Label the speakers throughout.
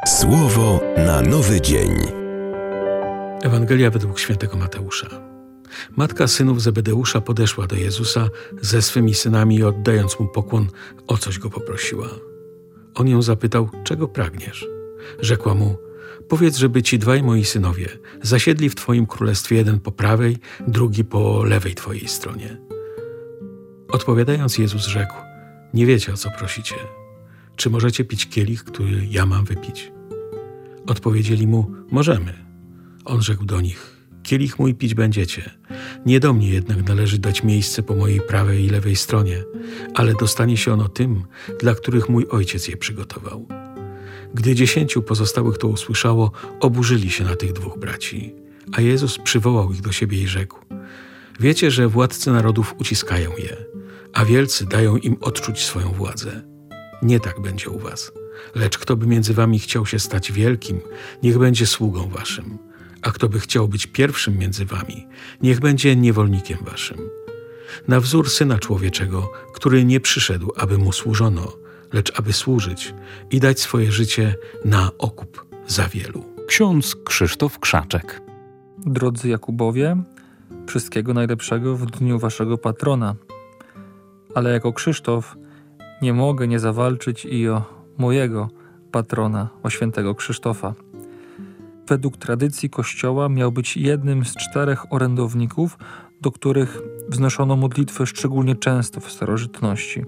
Speaker 1: Słowo na nowy dzień.
Speaker 2: Ewangelia według świętego Mateusza. Matka synów Zebedeusza podeszła do Jezusa ze swymi synami i oddając mu pokłon, o coś go poprosiła. On ją zapytał, czego pragniesz? Rzekła mu, powiedz, żeby ci dwaj moi synowie zasiedli w twoim królestwie, jeden po prawej, drugi po lewej twojej stronie. Odpowiadając, Jezus rzekł, nie wiecie, o co prosicie. Czy możecie pić kielich, który ja mam wypić? Odpowiedzieli mu, możemy. On rzekł do nich, kielich mój pić będziecie. Nie do mnie jednak należy dać miejsce po mojej prawej i lewej stronie, ale dostanie się ono tym, dla których mój Ojciec je przygotował. Gdy 10 pozostałych to usłyszało, oburzyli się na tych dwóch braci. A Jezus przywołał ich do siebie i rzekł, wiecie, że władcy narodów uciskają je, a wielcy dają im odczuć swoją władzę. Nie tak będzie u was. Lecz kto by między wami chciał się stać wielkim, niech będzie sługą waszym. A kto by chciał być pierwszym między wami, niech będzie niewolnikiem waszym. Na wzór Syna Człowieczego, który nie przyszedł, aby mu służono, lecz aby służyć i dać swoje życie na okup za wielu.
Speaker 3: Ksiądz Krzysztof Krzaczek.
Speaker 4: Drodzy Jakubowie, wszystkiego najlepszego w dniu waszego patrona. Ale jako Krzysztof nie mogę nie zawalczyć i o mojego patrona, o świętego Krzysztofa. Według tradycji Kościoła miał być jednym z 4 orędowników, do których wznoszono modlitwę szczególnie często w starożytności.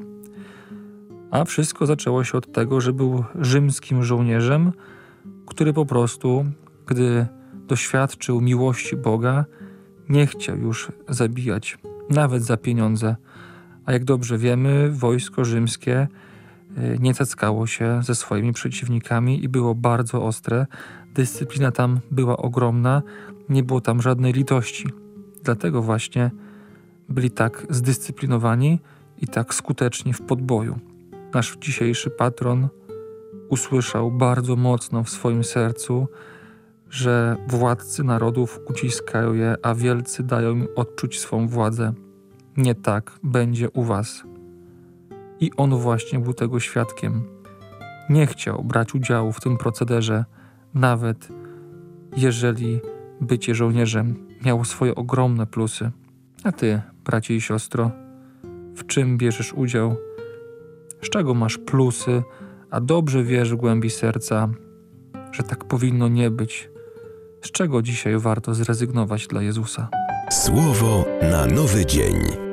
Speaker 4: A wszystko zaczęło się od tego, że był rzymskim żołnierzem, który po prostu, gdy doświadczył miłości Boga, nie chciał już zabijać, nawet za pieniądze. A jak dobrze wiemy, wojsko rzymskie nie cackało się ze swoimi przeciwnikami i było bardzo ostre. Dyscyplina tam była ogromna, nie było tam żadnej litości. Dlatego właśnie byli tak zdyscyplinowani i tak skuteczni w podboju. Nasz dzisiejszy patron usłyszał bardzo mocno w swoim sercu, że władcy narodów uciskają je, a wielcy dają im odczuć swą władzę. Nie tak będzie u was. I on właśnie był tego świadkiem. Nie chciał brać udziału w tym procederze, nawet jeżeli bycie żołnierzem miało swoje ogromne plusy. A ty, bracie i siostro, w czym bierzesz udział? Z czego masz plusy, a dobrze wiesz w głębi serca, że tak powinno nie być? Z czego dzisiaj warto zrezygnować dla Jezusa?
Speaker 1: Słowo na nowy dzień.